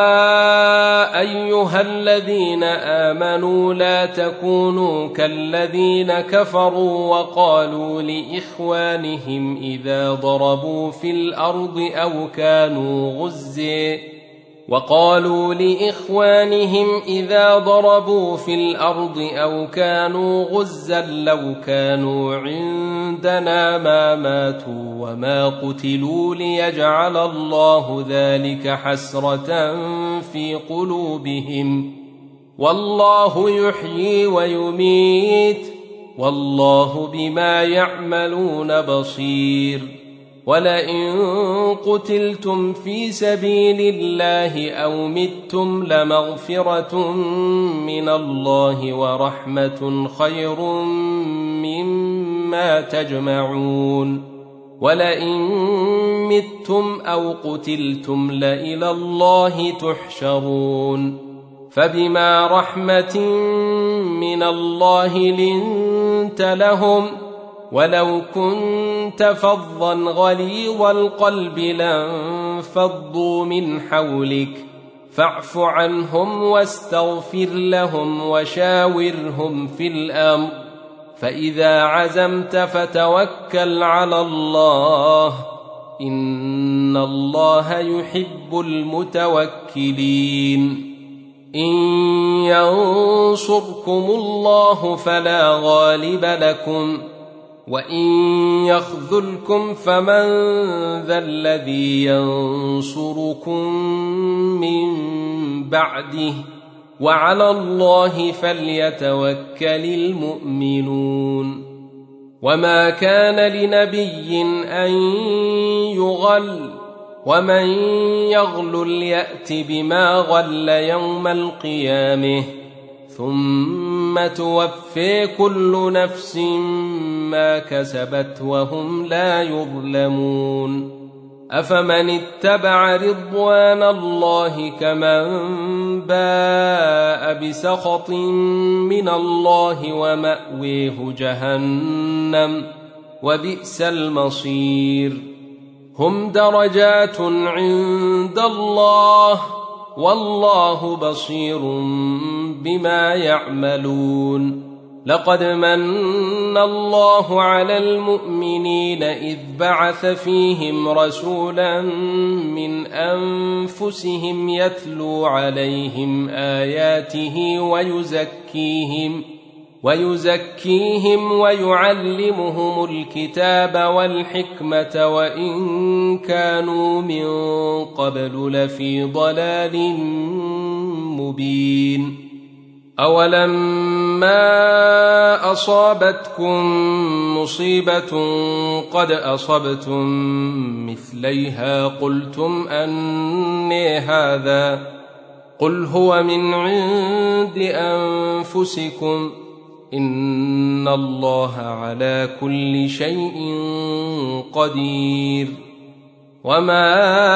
أيها الذين آمنوا لا تكونوا كالذين كفروا وقالوا لإخوانهم إذا ضربوا في الأرض أو كانوا غزا وقالوا لإخوانهم إذا ضربوا في الأرض أو كانوا غزا لو كانوا عندنا ما ماتوا وما قتلوا ليجعل الله ذلك حسرة في قلوبهم والله يحيي ويميت والله بما يعملون بصير. ولئن قتلتم في سبيل الله أو متم لمغفرة من الله ورحمة خير مما تجمعون. ولئن متم أو قتلتم لإلى الله تحشرون. فبما رحمة من الله لنت لهم ولو كنت فظا غليظ القلب لانفضوا من حولك فاعف عنهم واستغفر لهم وشاورهم في الأمر فإذا عزمت فتوكل على الله إن الله يحب المتوكلين. إن ينصركم الله فلا غالب لكم وإن يخذلكم فمن ذا الذي ينصركم من بعده وعلى الله فليتوكل المؤمنون. وما كان لنبي أن يغل ومن يغل يأت بما غل يوم القيامة ثم توفي كل نفس ما كسبت وهم لا يظلمون. أفمن اتبع رضوان الله كمن باء بسخط من الله ومأويه جهنم وبئس المصير. هم درجات عند الله والله بصير بما يعملون. لقد من الله على المؤمنين إذ بعث فيهم رسولا من أنفسهم يتلو عليهم آياته ويزكيهم ويزكيهم ويعلمهم الكتاب والحكمة وإن كانوا من قبل لفي ضلال مبين. أولما أصابتكم مصيبة قد أصبتم مثليها قلتم أنى هذا قل هو من عند أنفسكم إن الله على كل شيء قدير. وما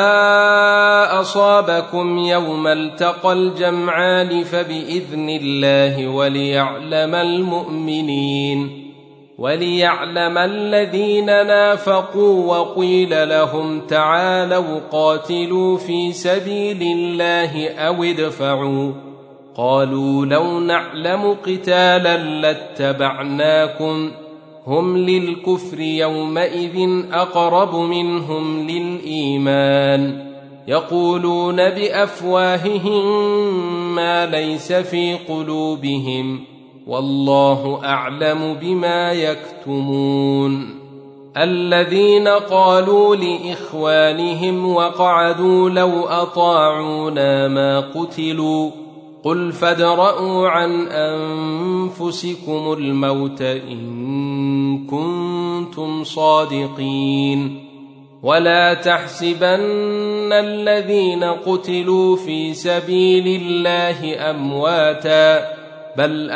أصابكم يوم التقى الجمعان فبإذن الله وليعلم المؤمنين وليعلم الذين نافقوا وقيل لهم تعالوا قاتلوا في سبيل الله أو ادفعوا قالوا لو نعلم قتالا لاتبعناكم هم للكفر يومئذ أقرب منهم للإيمان يقولون بأفواههم ما ليس في قلوبهم والله أعلم بما يكتمون. الذين قالوا لإخوانهم وقعدوا لو أطاعونا ما قتلوا قل فادرءوا عن أنفسكم الموت إن كنتم صادقين. ولا تحسبن الذين قتلوا في سبيل الله أمواتا بل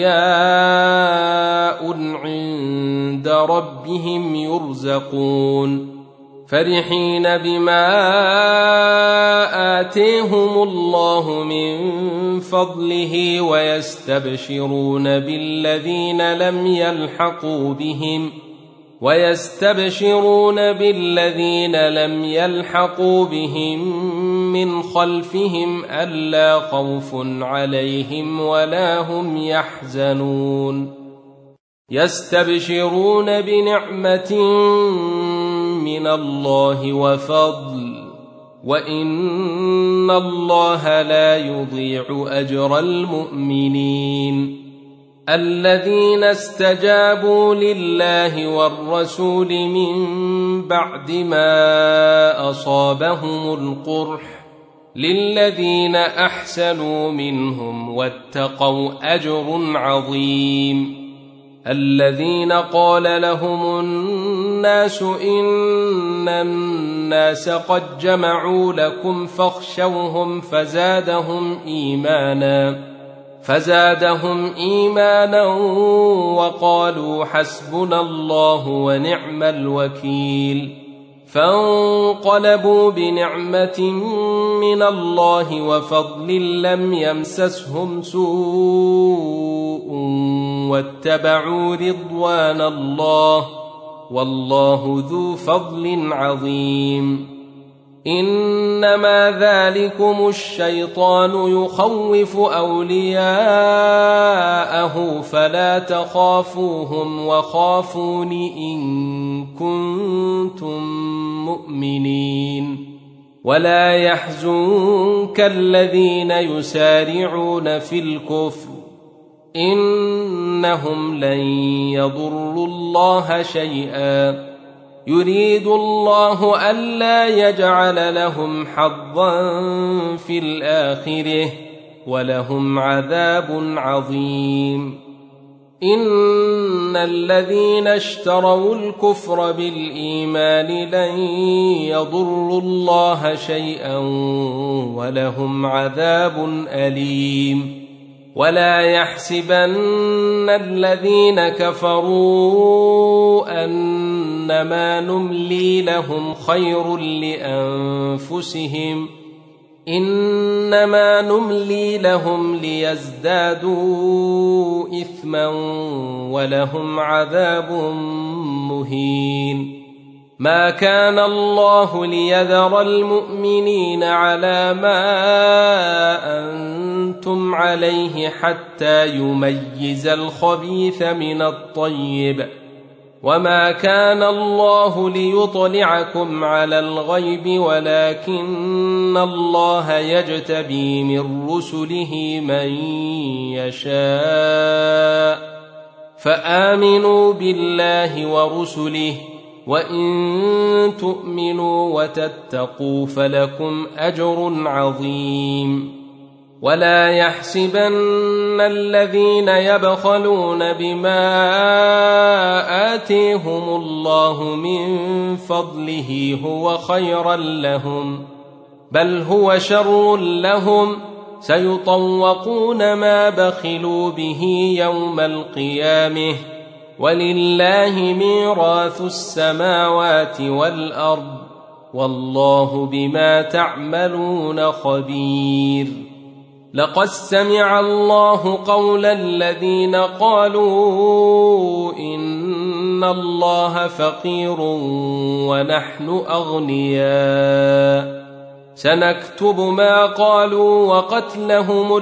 أحياء عند ربهم يرزقون فرحين بما آتيهم الله من فضله ويستبشرون بالذين لم يلحقوا بهم ويستبشرون بالذين لم يلحقوا بهم من خلفهم ألا خوف عليهم ولا هم يحزنون. يستبشرون بنعمة من الله وفضل وإن الله لا يضيع أجر المؤمنين. الذين استجابوا لله والرسول من بعد ما أصابهم القرح للذين أحسنوا منهم واتقوا أجر عظيم. الذين قال لهم الناس إن الناس قد جمعوا لكم فاخشوهم فزادهم إيمانا فزادهم إيمانا وقالوا حسبنا الله ونعم الوكيل. فانقلبوا بنعمة من الله وفضل لم يمسسهم سوء واتبعوا رضوان الله والله ذو فضل عظيم. إنما ذلكم الشيطان يخوف أولياءه فلا تخافوهم وخافون إن كنتم مؤمنين. ولا يحزنك الذين يسارعون في الكفر إنهم لن يضروا الله شيئا يريد الله ألا يجعل لهم حظا في الآخرة ولهم عذاب عظيم إن الذين اشتروا الكفر بالإيمان لن يضروا الله شيئا ولهم عذاب أليم ولا يحسبن الذين كفروا أنما نملي لهم خير لأنفسهم إنما نملي لهم ليزدادوا إثما ولهم عذاب مهين ما كان الله ليذر المؤمنين على ما أنتم عليه حتى يميز الخبيث من الطيب وما كان الله ليطلعكم على الغيب ولكن الله يجتبي من رسله من يشاء فآمنوا بالله ورسله وإن تؤمنوا وتتقوا فلكم أجر عظيم ولا يحسبن الذين يبخلون بما آتيهم الله من فضله هو خيرا لهم بل هو شر لهم سيطوقون ما بخلوا به يوم القيامة ولله ميراث السماوات والأرض والله بما تعملون خبير لقد سمع الله قول الذين قالوا إن الله فقير ونحن أغنياء سنكتب ما قالوا وقتلهم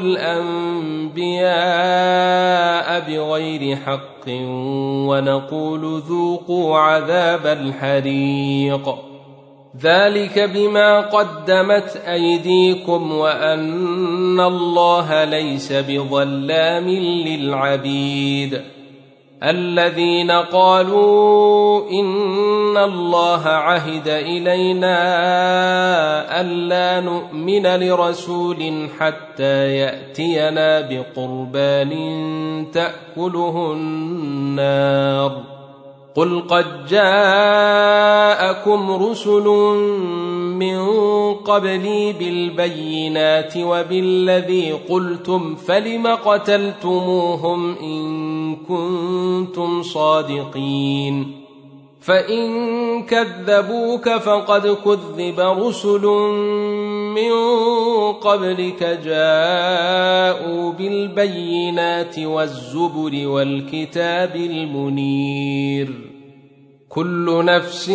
الأنبياء بغير حق ونقول ذوقوا عذاب الحريق ذلك بما قدمت أيديكم وأن الله ليس بظلام للعبيد الذين قالوا إن الله عهد إلينا ألا نؤمن لرسول حتى يأتينا بقربان تأكله النار قل قد جاءكم رسل من قبلي بالبينات وبالذي قلتم فلم قتلتموهم إن كنتم صادقين فإن كذبوك فقد كذب رسل من قبلك جاءوا بالبينات والزبر والكتاب المنير كل نفس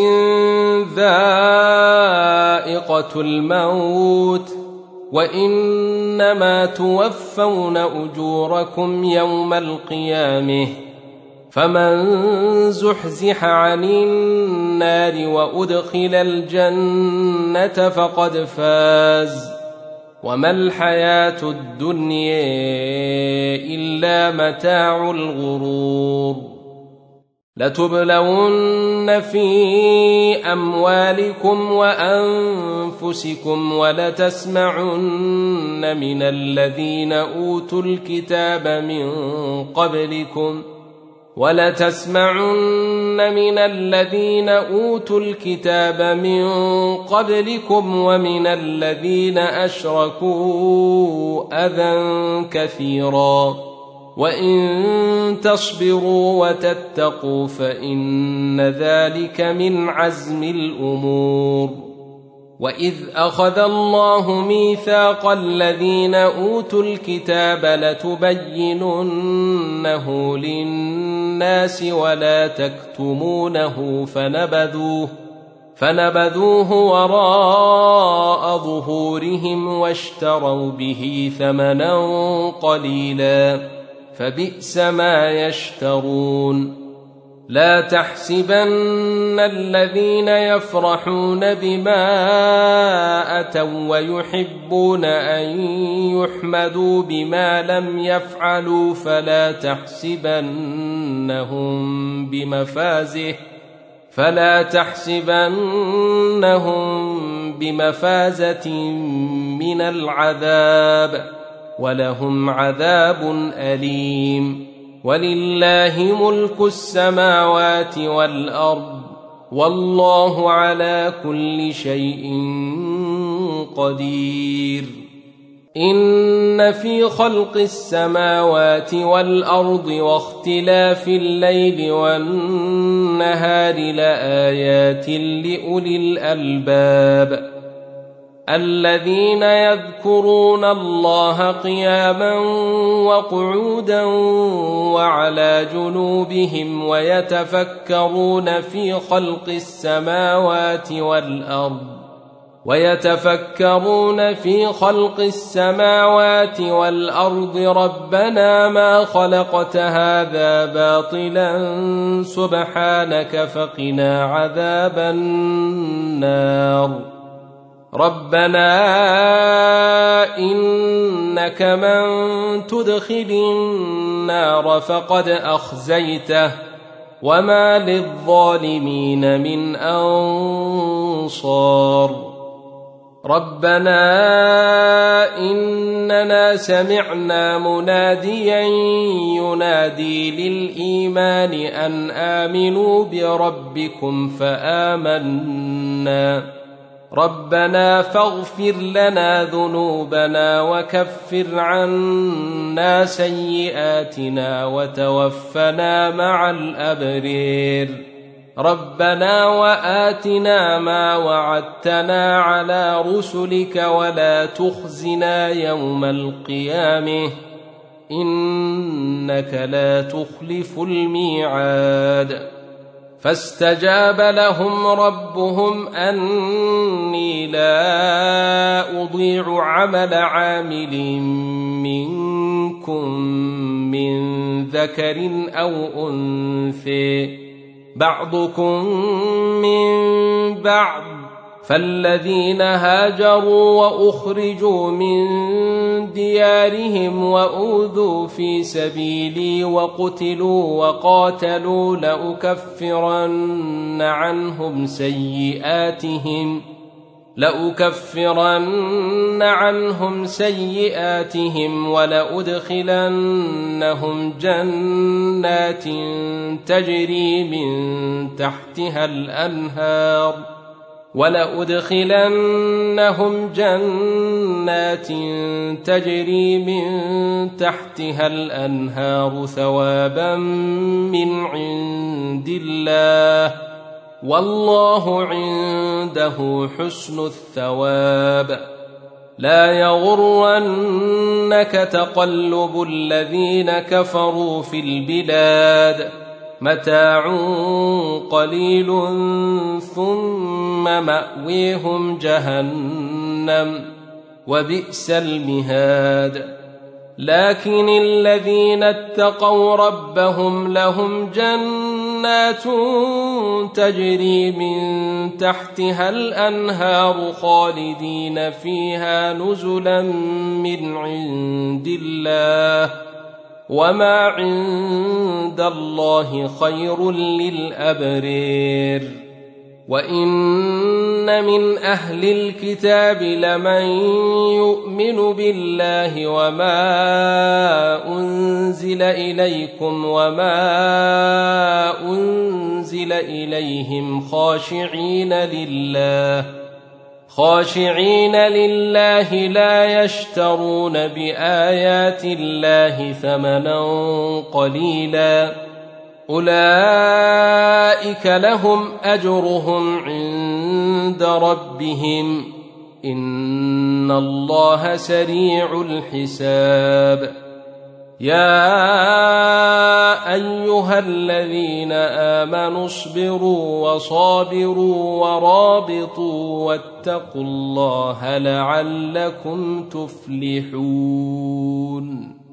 ذائقة الموت وإنما توفون أجوركم يوم القيامة فمن زحزح عن النار وأدخل الجنة فقد فاز وما الحياة الدنيا إلا متاع الغرور لتبلون في أموالكم وأنفسكم ولتسمعن من الذين أوتوا الكتاب من قبلكم ولتسمعن من الذين أوتوا الكتاب من قبلكم ومن الذين أشركوا أذى كثيرا وإن تصبروا وتتقوا فإن ذلك من عزم الأمور وإذ أخذ الله ميثاق الذين أوتوا الكتاب لتبيننه للناس ولا تكتمونه فنبذوه فنبذوه وراء ظهورهم واشتروا به ثمنا قليلا فبئس ما يشترون لا تحسبن الذين يفرحون بما أتوا ويحبون أن يحمدوا بما لم يفعلوا فلا تحسبنهم بمفازة فلا تحسبنهم بمفازة من العذاب ولهم عذاب أليم. ولله ملك السماوات والأرض والله على كل شيء قدير. إن في خلق السماوات والأرض واختلاف الليل والنهار لآيات لأولي الألباب الذين يذكرون الله قياما وقعودا وعلى جنوبهم ويتفكرون في خلق السماوات والأرض ويتفكرون في خلق السماوات والأرض ربنا ما خلقت هذا باطلا سبحانك فقنا عذاب النار. ربنا إنك من تدخل النار فقد أخزيته وما للظالمين من أنصار. ربنا إننا سمعنا مناديا ينادي للإيمان أن آمنوا بربكم فآمنا ربنا فاغفر لنا ذنوبنا وكفر عنا سيئاتنا وتوفنا مع الأبرير. ربنا وآتنا ما وعدتنا على رسلك ولا تخزنا يوم القيامة إنك لا تخلف الميعاد. فاستجاب لهم ربهم أني لا أضيع عمل عامل منكم من ذكر أو أنثى بعضكم من بعض فالذين هاجروا وأخرجوا من ديارهم وأوذوا في سبيلي وقتلوا وقاتلوا لأكفرن عنهم سيئاتهم لأكفرن عنهم سيئاتهم ولأدخلنهم جنات تجري من تحتها الأنهار ولأدخلنهم جنات تجري من تحتها الأنهار ثوابا من عند الله والله عنده حسن الثواب. لا يغرنك تقلب الذين كفروا في البلاد متاع قليل ثم مأويهم جهنم وبئس المهاد. لكن الذين اتقوا ربهم لهم جنات تجري من تحتها الأنهار خالدين فيها نزلا من عند الله وما عند الله خير للأبرير. وإن من أهل الكتاب لمن يؤمن بالله وما أنزل إليكم وما أنزل إليهم خاشعين لله خاشعين لله لا يشترون بآيات الله ثمنا قليلا أولئك لهم أجرهم عند ربهم إن الله سريع الحساب. يا أيها الذين آمنوا اصبروا وصابروا ورابطوا واتقوا الله لعلكم تفلحون.